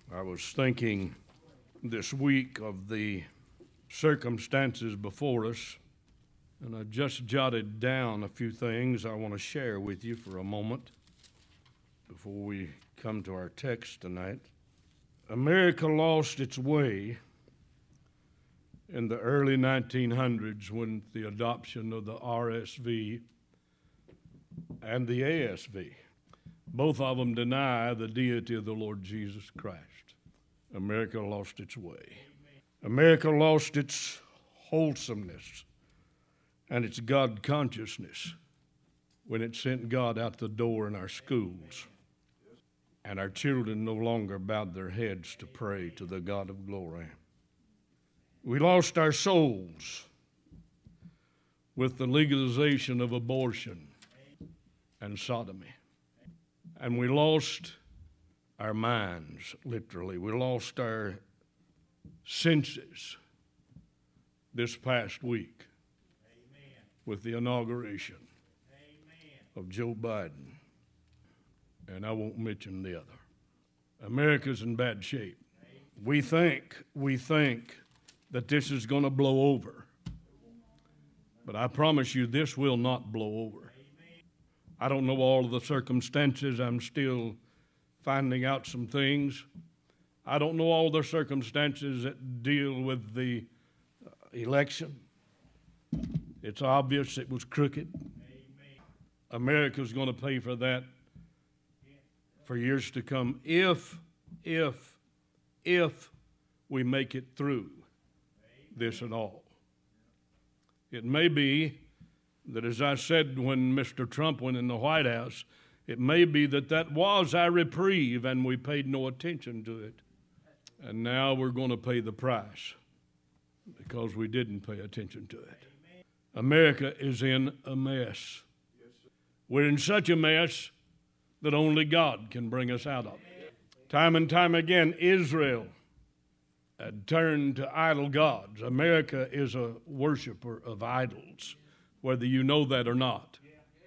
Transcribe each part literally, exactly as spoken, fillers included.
I was thinking this week of the circumstances before us, and I just jotted down a few things I want to share with you for a moment before we come to our text tonight. America lost its way in the early nineteen hundreds when the adoption of the R S V and the A S V. Both of them deny the deity of the Lord Jesus Christ. America lost its way. America lost its wholesomeness and its God consciousness when it sent God out the door in our schools, and our children no longer bowed their heads to pray to the God of glory. We lost our souls with the legalization of abortion and sodomy. And we lost our minds, literally. We lost our senses this past week Amen. With the inauguration Amen. Of Joe Biden. And I won't mention the other. America's in bad shape. Amen. We think, we think that this is going to blow over. But I promise you, this will not blow over. I don't know all of the circumstances. I'm still finding out some things. I don't know all the circumstances that deal with the uh, election. It's obvious it was crooked. Amen. America's going to pay for that for years to come if, if, if we make it through this at all. It may be that, as I said when Mister Trump went in the White House, it may be that that was our reprieve and we paid no attention to it. And now we're going to pay the price because we didn't pay attention to it. America is in a mess. We're in such a mess that only God can bring us out of it. Time and time again, Israel had turned to idol gods. America is a worshiper of idols, whether you know that or not.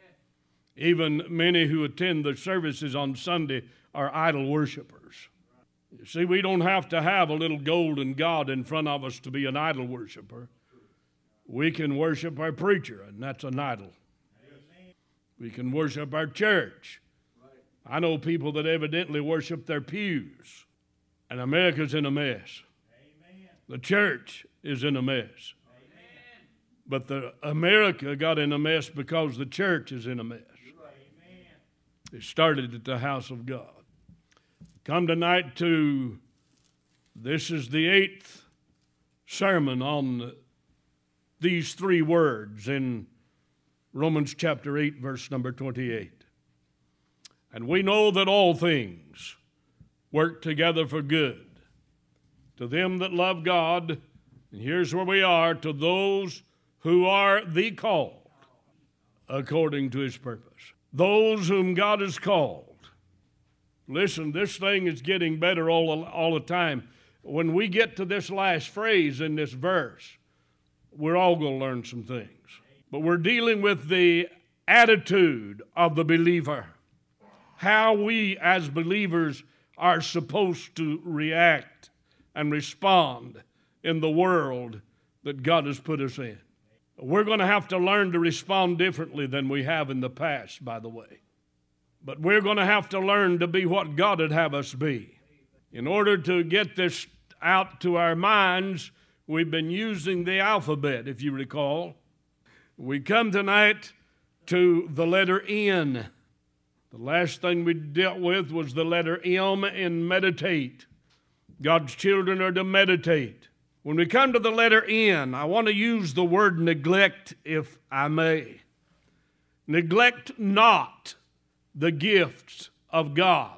Even many who attend the services on Sunday are idol worshipers. You see, we don't have to have a little golden god in front of us to be an idol worshiper. We can worship our preacher, and that's an idol. We can worship our church. I know people that evidently worship their pews, and America's in a mess. The church is in a mess. But the America got in a mess because the church is in a mess. Amen. It started at the house of God. Come tonight to, this is the eighth sermon on these three words in Romans chapter eight, verse number twenty-eight. And we know that all things work together for good to them that love God, and here's where we are, to those who are the called according to his purpose. Those whom God has called. Listen, this thing is getting better all, all the time. When we get to this last phrase in this verse, we're all going to learn some things. But we're dealing with the attitude of the believer. How we as believers are supposed to react and respond in the world that God has put us in. We're going to have to learn to respond differently than we have in the past, by the way. But we're going to have to learn to be what God would have us be. In order to get this out to our minds, we've been using the alphabet, if you recall. We come tonight to the letter N. The last thing we dealt with was the letter M in meditate. God's children are to meditate. When we come to the letter N, I want to use the word neglect, if I may. Neglect not the gifts of God.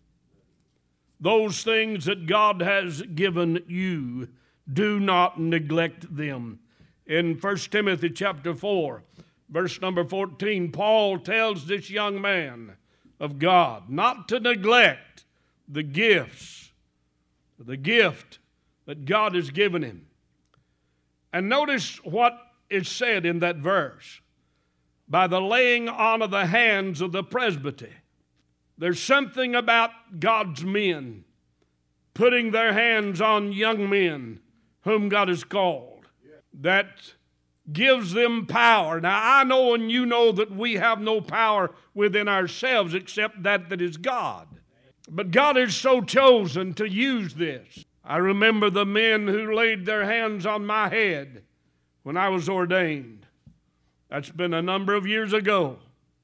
Those things that God has given you, do not neglect them. In First Timothy chapter four, verse number fourteen, Paul tells this young man of God not to neglect the gifts, the gift that God has given him. And notice what is said in that verse. By the laying on of the hands of the presbytery. There's something about God's men putting their hands on young men whom God has called, that gives them power. Now, I know and you know that we have no power within ourselves except that that is God. But God has so chosen to use this. I remember the men who laid their hands on my head when I was ordained. That's been a number of years ago.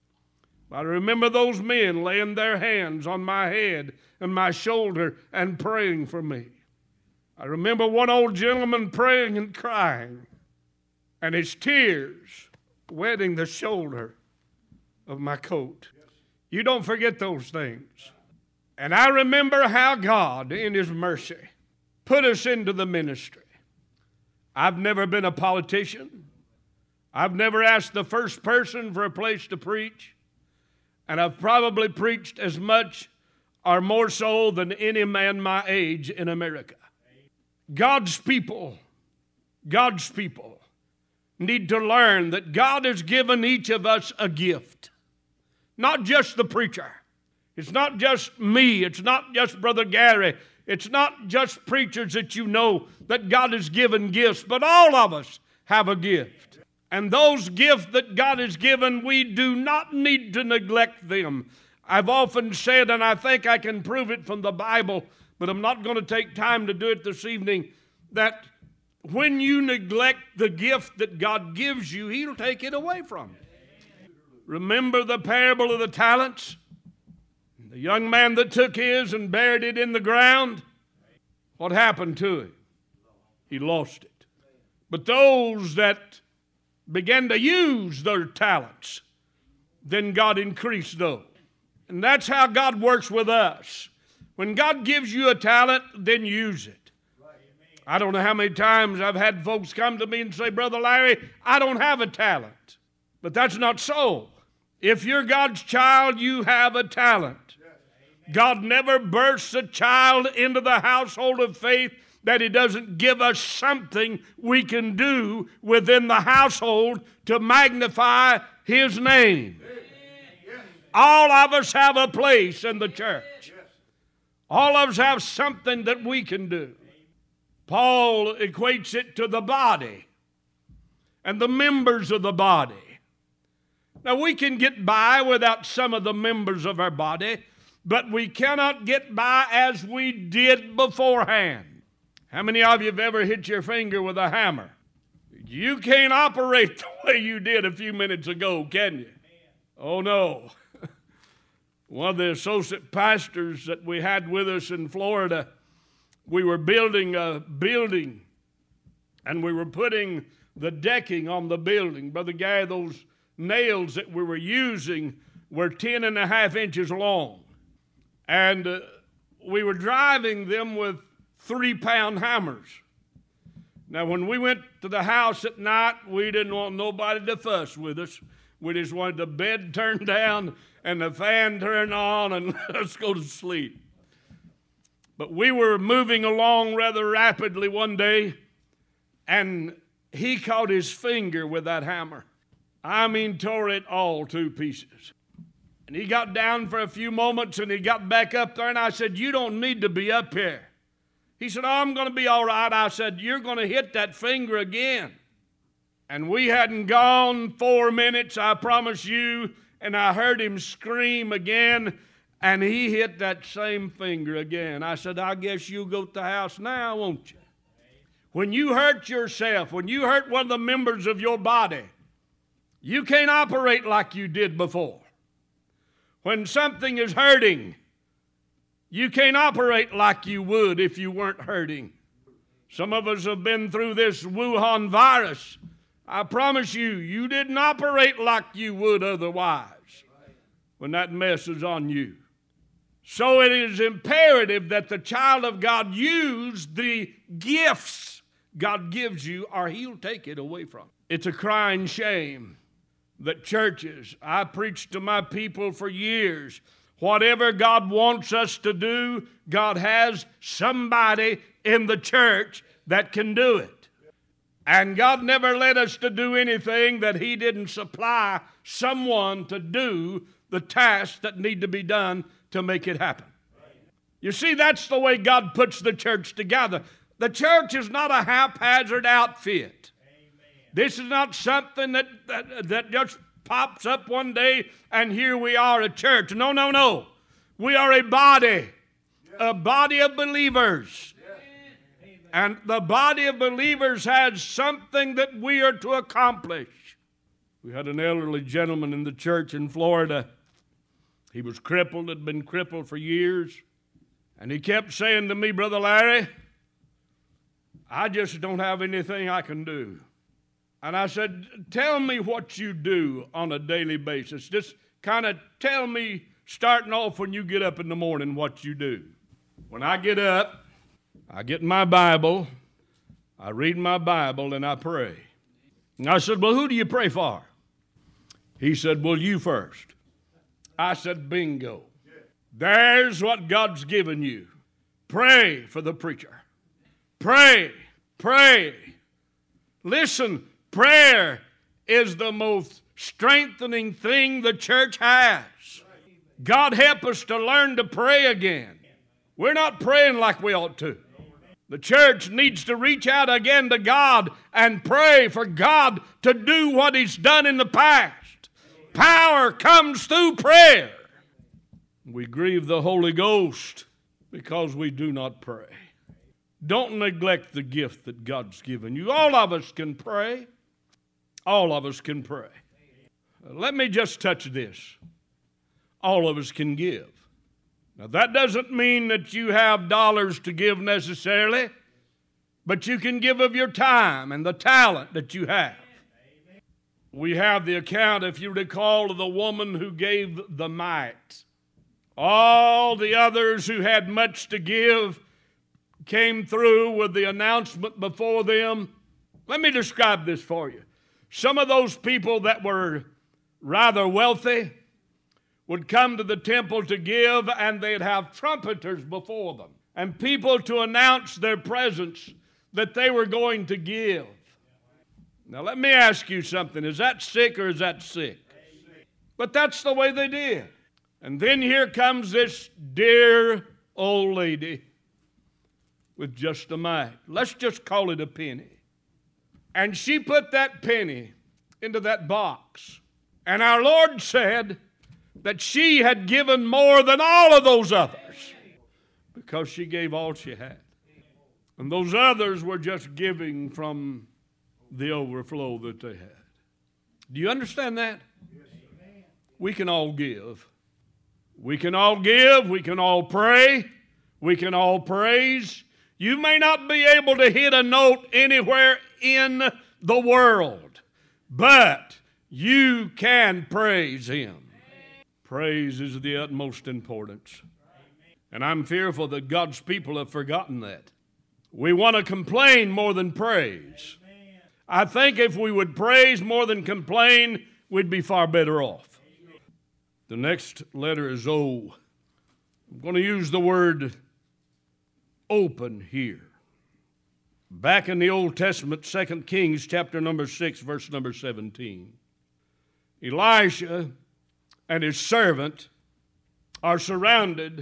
I remember those men laying their hands on my head and my shoulder and praying for me. I remember one old gentleman praying and crying, and his tears wetting the shoulder of my coat. You don't forget those things. And I remember how God, in His mercy, put us into the ministry. I've never been a politician. I've never asked the first person for a place to preach. And I've probably preached as much or more so than any man my age in America. God's people, God's people need to learn that God has given each of us a gift. Not just the preacher. It's not just me. It's not just Brother Gary. It's not just preachers that you know that God has given gifts, but all of us have a gift. And those gifts that God has given, we do not need to neglect them. I've often said, and I think I can prove it from the Bible, but I'm not going to take time to do it this evening, that when you neglect the gift that God gives you, He'll take it away from you. Remember the parable of the talents? The young man that took his and buried it in the ground, what happened to him? He lost it. But those that began to use their talents, then God increased those. And that's how God works with us. When God gives you a talent, then use it. I don't know how many times I've had folks come to me and say, Brother Larry, I don't have a talent. But that's not so. If you're God's child, you have a talent. God never bursts a child into the household of faith that He doesn't give us something we can do within the household to magnify His name. All of us have a place in the church. All of us have something that we can do. Paul equates it to the body and the members of the body. Now, we can get by without some of the members of our body, but we cannot get by as we did beforehand. How many of you have ever hit your finger with a hammer? You can't operate the way you did a few minutes ago, can you? Oh, no. One of the associate pastors that we had with us in Florida, we were building a building, and we were putting the decking on the building. Brother Guy, those nails that we were using were ten and a half inches long. And uh, we were driving them with three-pound hammers. Now, when we went to the house at night, we didn't want nobody to fuss with us. We just wanted the bed turned down and the fan turned on and let us go to sleep. But we were moving along rather rapidly one day, and he caught his finger with that hammer. I mean, tore it all to pieces. And he got down for a few moments, and he got back up there, and I said, you don't need to be up here. He said, oh, I'm going to be all right. I said, you're going to hit that finger again. And we hadn't gone four minutes, I promise you, and I heard him scream again, and he hit that same finger again. I said, I guess you'll go to the house now, won't you? When you hurt yourself, when you hurt one of the members of your body, you can't operate like you did before. When something is hurting, you can't operate like you would if you weren't hurting. Some of us have been through this Wuhan virus. I promise you, you didn't operate like you would otherwise when that mess is on you. So it is imperative that the child of God use the gifts God gives you, or He'll take it away from you. It's a crying shame that churches, I preached to my people for years, whatever God wants us to do, God has somebody in the church that can do it. And God never led us to do anything that He didn't supply someone to do the tasks that need to be done to make it happen. You see, that's the way God puts the church together. The church is not a haphazard outfit. Amen. This is not something that, that, that just pops up one day and here we are, a church. No, no, no. We are a body, a body of believers. And the body of believers has something that we are to accomplish. We had an elderly gentleman in the church in Florida. He was crippled, had been crippled for years. And he kept saying to me, Brother Larry, I just don't have anything I can do. And I said, tell me what you do on a daily basis. Just kind of tell me, starting off when you get up in the morning, what you do. When I get up, I get my Bible, I read my Bible, and I pray. And I said, well, who do you pray for? He said, well, you first. I said, bingo. There's what God's given you. Pray for the preacher. Pray, pray. Listen, prayer is the most strengthening thing the church has. God help us to learn to pray again. We're not praying like we ought to. The church needs to reach out again to God and pray for God to do what He's done in the past. Power comes through prayer. We grieve the Holy Ghost because we do not pray. Don't neglect the gift that God's given you. All of us can pray. All of us can pray. Let me just touch this. All of us can give. Now, that doesn't mean that you have dollars to give necessarily, but you can give of your time and the talent that you have. We have the account, if you recall, of the woman who gave the mite. All the others who had much to give came through with the announcement before them. Let me describe this for you. Some of those people that were rather wealthy would come to the temple to give, and they'd have trumpeters before them and people to announce their presence that they were going to give. Now let me ask you something. Is that sick or is that sick? But that's the way they did. And then here comes this dear old lady with just a mite. Let's just call it a penny. And she put that penny into that box. And our Lord said that she had given more than all of those others because she gave all she had. And those others were just giving from the overflow that they had. Do you understand that? We can all give. We can all give. We can all pray. We can all praise. You may not be able to hit a note anywhere in the world, but you can praise Him. Praise is of the utmost importance. And I'm fearful that God's people have forgotten that. We want to complain more than praise. I think if we would praise more than complain, we'd be far better off. The next letter is O. I'm going to use the word open here. Back in the Old Testament, Second Kings chapter number six, verse number seventeen. Elisha and his servant are surrounded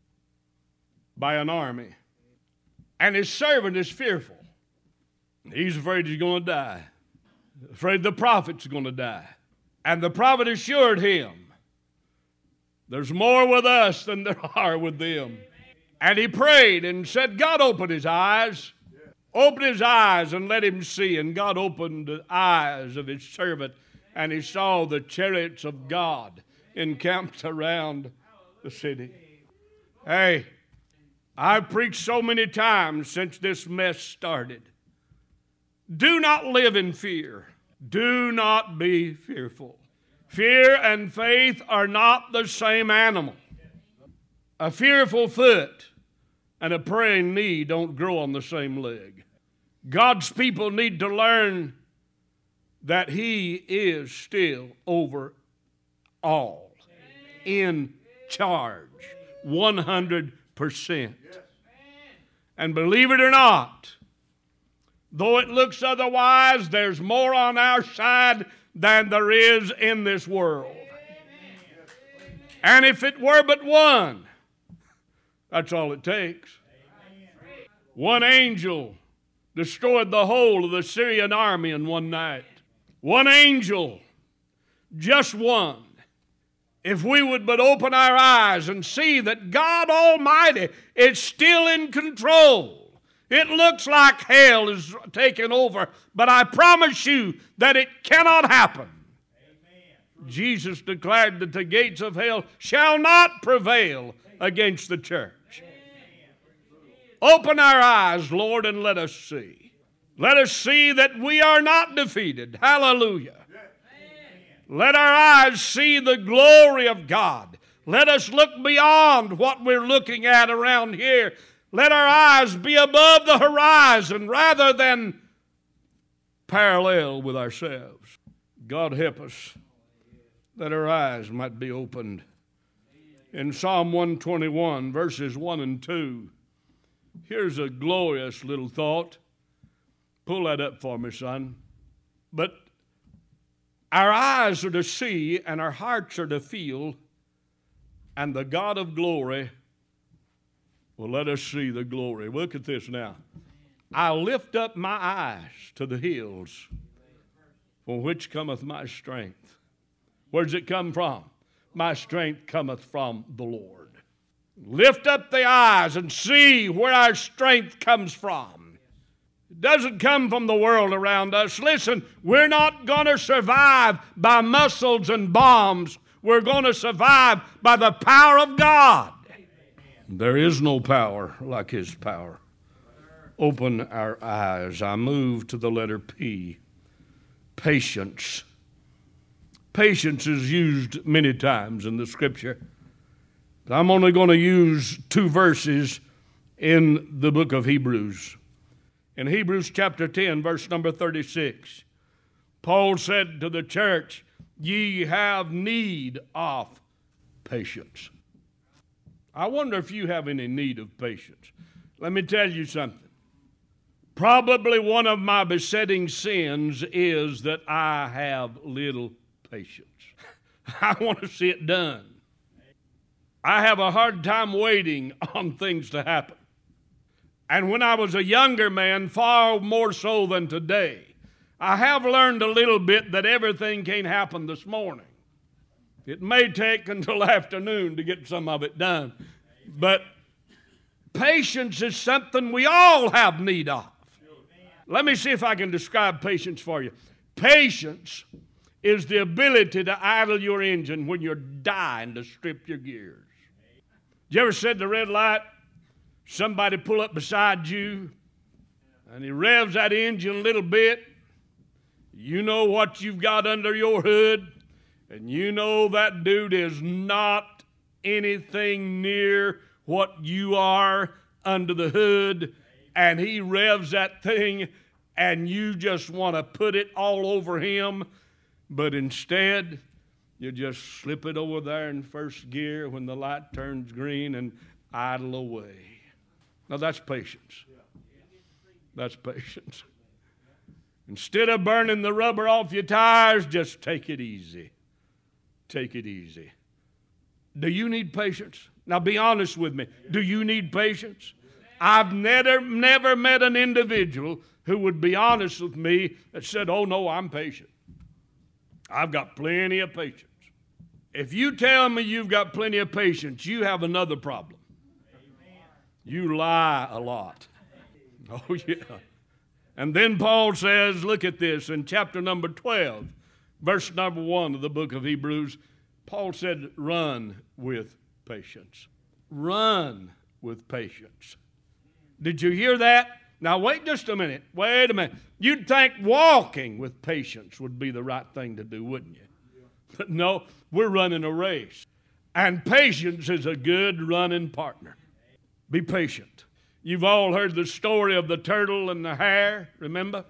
by an army. And his servant is fearful. He's afraid he's going to die. Afraid the prophet's going to die. And the prophet assured him, there's more with us than there are with them. And he prayed and said, God, open his eyes. Open his eyes and let him see. And God opened the eyes of his servant, and he saw the chariots of God encamped around the city. Hey, I've preached so many times since this mess started. Do not live in fear. Do not be fearful. Fear and faith are not the same animal. A fearful foot and a praying knee don't grow on the same leg. God's people need to learn that He is still over all, in charge, one hundred percent. And believe it or not, though it looks otherwise, there's more on our side than there is in this world. And if it were but one, That's all it takes. One angel destroyed the whole of the Syrian army in one night. One angel, just one. If we would but open our eyes and see that God Almighty is still in control. It looks like hell is taking over, but I promise you that it cannot happen. Amen. Jesus declared that the gates of hell shall not prevail against the church. Open our eyes, Lord, and let us see. Let us see that we are not defeated. Hallelujah. Let our eyes see the glory of God. Let us look beyond what we're looking at around here. Let our eyes be above the horizon rather than parallel with ourselves. God help us that our eyes might be opened. In Psalm one twenty-one, verses one and two, here's a glorious little thought. Pull that up for me, son. But our eyes are to see and our hearts are to feel, and the God of glory will let us see the glory. Look at this now. I lift up my eyes to the hills, from which cometh my strength. Where does it come from? My strength cometh from the Lord. Lift up the eyes and see where our strength comes from. It doesn't come from the world around us. Listen, we're not going to survive by muscles and bombs. We're going to survive by the power of God. There is no power like His power. Open our eyes. I move to the letter P. Patience. Patience is used many times in the Scripture. I'm only going to use two verses in the book of Hebrews. In Hebrews chapter ten, verse number thirty-six, Paul said to the church, ye have need of patience. I wonder if you have any need of patience. Let me tell you something. Probably one of my besetting sins is that I have little patience. I want to see it done. I have a hard time waiting on things to happen. And when I was a younger man, far more so than today, I have learned a little bit that everything can't happen this morning. It may take until afternoon to get some of it done. But patience is something we all have need of. Let me see if I can describe patience for you. Patience is the ability to idle your engine when you're dying to strip your gears. Did you ever sit at the red light, somebody pull up beside you, and he revs that engine a little bit? You know what you've got under your hood, and you know that dude is not anything near what you are under the hood, and he revs that thing, and you just want to put it all over him, but instead you just slip it over there in first gear when the light turns green and idle away. Now that's patience. That's patience. Instead of burning the rubber off your tires, just take it easy. Take it easy. Do you need patience? Now be honest with me. Do you need patience? I've never, never met an individual who would be honest with me that said, oh no, I'm patient. I've got plenty of patience. If you tell me you've got plenty of patience, you have another problem. You lie a lot. Oh, yeah. And then Paul says, look at this, in chapter number twelve, verse number one of the book of Hebrews, Paul said, run with patience. Run with patience. Did you hear that? Now, wait just a minute. Wait a minute. You'd think walking with patience would be the right thing to do, wouldn't you? But no, we're running a race. And patience is a good running partner. Be patient. You've all heard the story of the turtle and the hare, remember?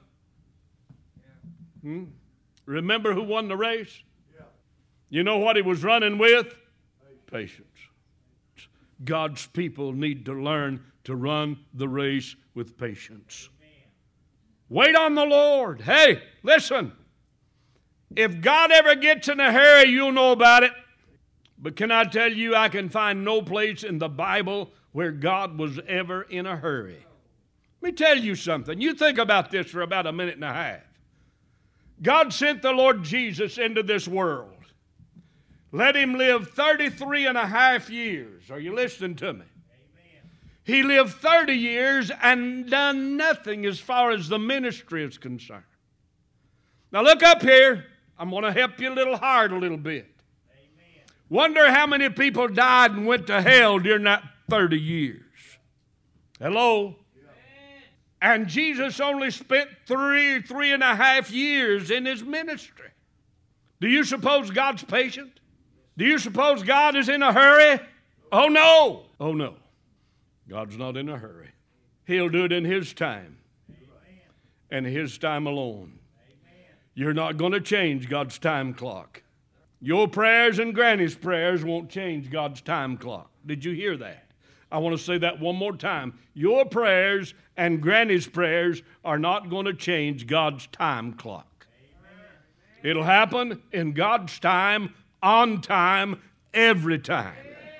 Hmm? Remember who won the race? You know what he was running with? Patience. God's people need to learn to run the race with patience. Wait on the Lord. Hey, listen. If God ever gets in a hurry, you'll know about it. But can I tell you, I can find no place in the Bible where God was ever in a hurry. Let me tell you something. You think about this for about a minute and a half. God sent the Lord Jesus into this world. Let him live thirty-three and a half years. Are you listening to me? Amen. He lived thirty years and done nothing as far as the ministry is concerned. Now look up here. I'm going to help you a little hard a little bit. Amen. Wonder how many people died and went to hell during that thirty years. Hello? And Jesus only spent three, three and a half years in his ministry. Do you suppose God's patient? Do you suppose God is in a hurry? Oh, no. Oh, no. God's not in a hurry. He'll do it in his time. And his time alone. You're not going to change God's time clock. Your prayers and Granny's prayers won't change God's time clock. Did you hear that? I want to say that one more time. Your prayers and Granny's prayers are not going to change God's time clock. Amen. It'll happen in God's time, on time, every time.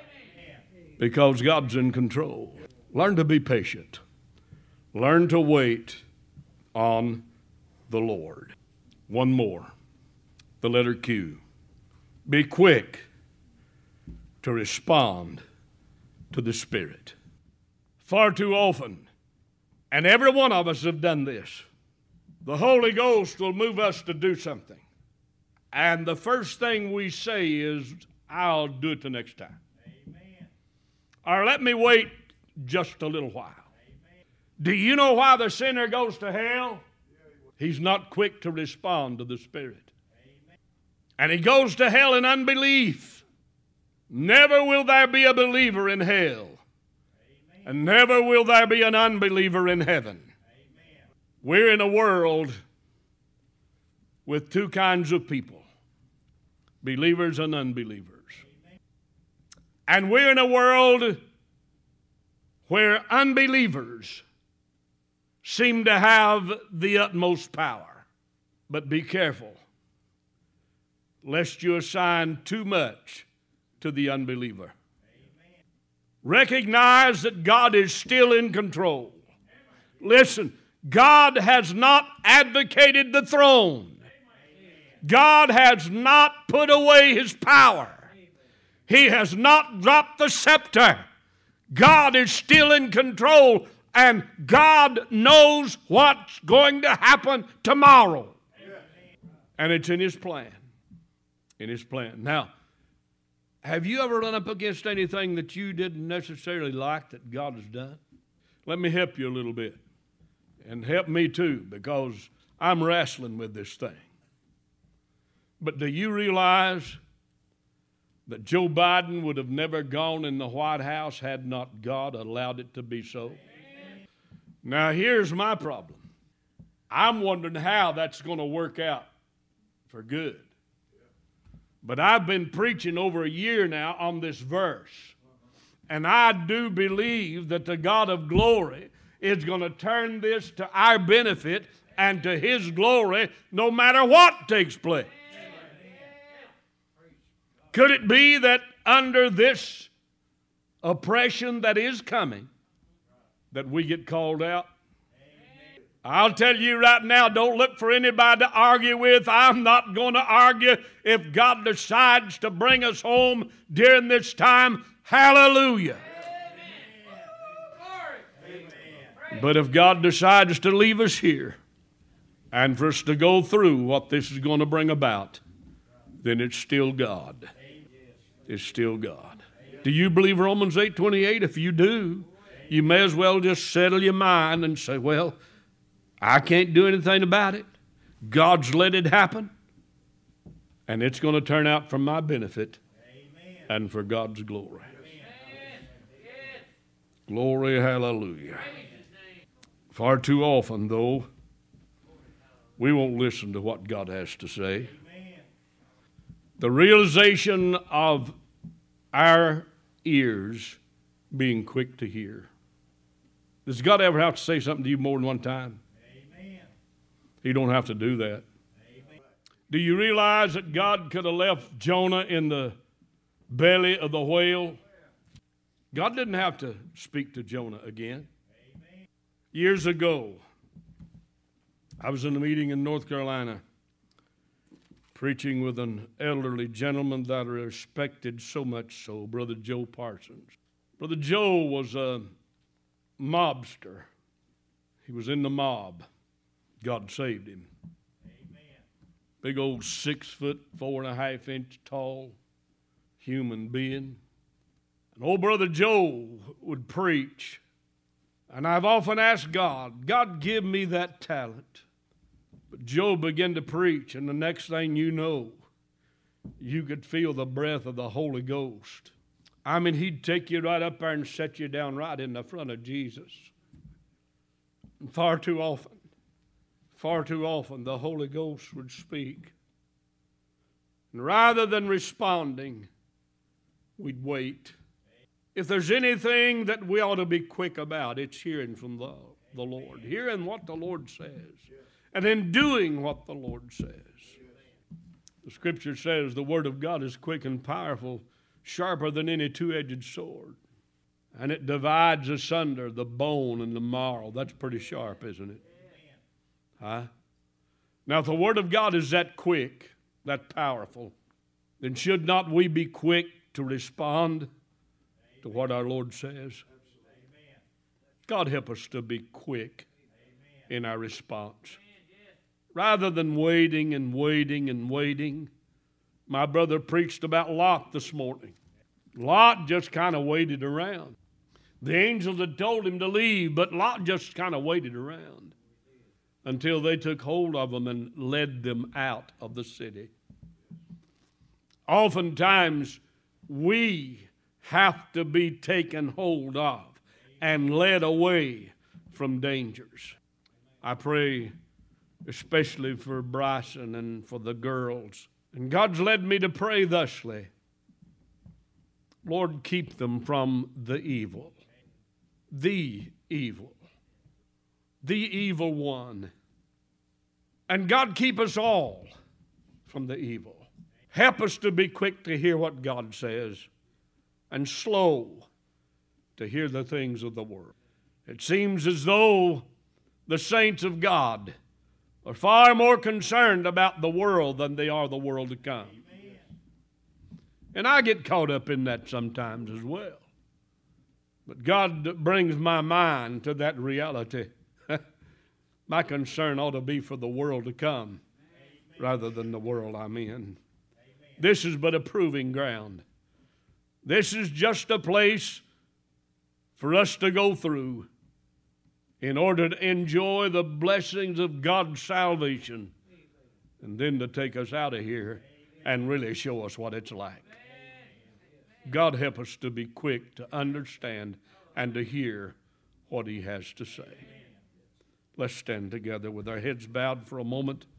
Because God's in control. Learn to be patient. Learn to wait on the Lord. One more. The letter Q. Be quick to respond to the Spirit. Far too often, and every one of us have done this, the Holy Ghost will move us to do something. And the first thing we say is, I'll do it the next time. Amen. Or let me wait just a little while. Amen. Do you know why the sinner goes to hell? He's not quick to respond to the Spirit. Amen. And he goes to hell in unbelief. Never will there be a believer in hell. Amen. And never will there be an unbeliever in heaven. Amen. We're in a world with two kinds of people, believers and unbelievers. Amen. And we're in a world where unbelievers seem to have the utmost power. But be careful, lest you assign too much to the unbeliever. Amen. Recognize that God is still in control. Amen. Listen, God has not advocated the throne. Amen. God has not put away his power. Amen. He has not dropped the scepter. God is still in control, and God knows what's going to happen tomorrow. Amen. And it's in his plan. In his plan. Now, have you ever run up against anything that you didn't necessarily like that God has done? Let me help you a little bit. And help me too, because I'm wrestling with this thing. But do you realize that Joe Biden would have never gone in the White House had not God allowed it to be so? Amen. Now here's my problem. I'm wondering how that's going to work out for good. But I've been preaching over a year now on this verse. And I do believe that the God of glory is going to turn this to our benefit and to his glory no matter what takes place. Could it be that under this oppression that is coming, that we get called out? I'll tell you right now, don't look for anybody to argue with. I'm not going to argue. If God decides to bring us home during this time, hallelujah. Amen. But if God decides to leave us here and for us to go through what this is going to bring about, then it's still God. It's still God. Do you believe Romans eight twenty-eight? If you do, you may as well just settle your mind and say, well, I can't do anything about it. God's let it happen. And it's going to turn out for my benefit. Amen. And for God's glory. Amen. Glory, hallelujah. Far too often, though, we won't listen to what God has to say. Amen. The realization of our ears being quick to hear. Does God ever have to say something to you more than one time? He don't have to do that. Amen. Do you realize that God could have left Jonah in the belly of the whale God didn't have to speak to Jonah again. Years ago, I was in a meeting in North Carolina preaching with an elderly gentleman that I respected so much so, Brother Joe Parsons. Brother Joe was a mobster. He was in the mob. God saved him. Amen. Big old six foot, four and a half inch tall human being. And old Brother Joe would preach. And I've often asked God, God, give me that talent. But Joe began to preach, and the next thing you know, you could feel the breath of the Holy Ghost. I mean, he'd take you right up there and set you down right in the front of Jesus. And far too often, far too often, the Holy Ghost would speak. And rather than responding, we'd wait. If there's anything that we ought to be quick about, it's hearing from the, the Lord, hearing what the Lord says, and then doing what the Lord says. The Scripture says the Word of God is quick and powerful, sharper than any two-edged sword, and it divides asunder the bone and the marrow. That's pretty sharp, isn't it? Huh? Now, if the Word of God is that quick, that powerful, then should not we be quick to respond to what our Lord says? God help us to be quick in our response. Rather than waiting and waiting and waiting. My brother preached about Lot this morning. Lot just kind of waited around. The angels had told him to leave, but Lot just kind of waited around until they took hold of him and led them out of the city. Oftentimes, we have to be taken hold of and led away from dangers. I pray especially for Bryson and for the girls. And God's led me to pray thusly. Lord, keep them from the evil. The evil. The evil one. And God, keep us all from the evil. Help us to be quick to hear what God says and slow to hear the things of the world. It seems as though the saints of God are far more concerned about the world than they are the world to come. Amen. And I get caught up in that sometimes as well. But God brings my mind to that reality. My concern ought to be for the world to come. Amen. Rather than the world I'm in. Amen. This is but a proving ground. This is just a place for us to go through in order to enjoy the blessings of God's salvation, and then to take us out of here and really show us what it's like. God help us to be quick to understand and to hear what He has to say. Let's stand together with our heads bowed for a moment.